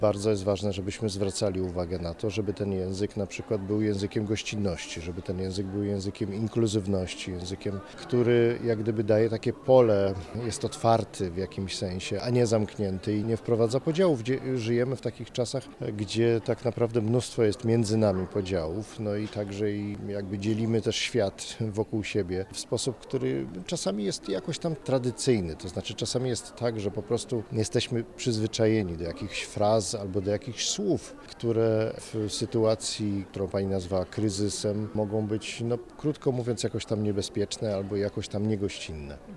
Bardzo jest ważne, żebyśmy zwracali uwagę na to, żeby ten język na przykład był językiem gościnności, żeby ten język był językiem inkluzywności, językiem, który jak gdyby daje takie pole, jest otwarty w jakimś sensie, a nie zamknięty i nie wprowadza podziałów. Żyjemy w takich czasach, gdzie tak naprawdę mnóstwo jest między nami podziałów, no i także i jakby dzielimy też świat wokół siebie w sposób, który czasami jest jakoś tam tradycyjny, to znaczy czasami jest tak, że po prostu jesteśmy przyzwyczajeni do jakichś fraz albo do jakichś słów, które w sytuacji, którą pani nazwała kryzysem, mogą być, no krótko mówiąc, jakoś tam niebezpieczne albo jakoś tam niegościnne.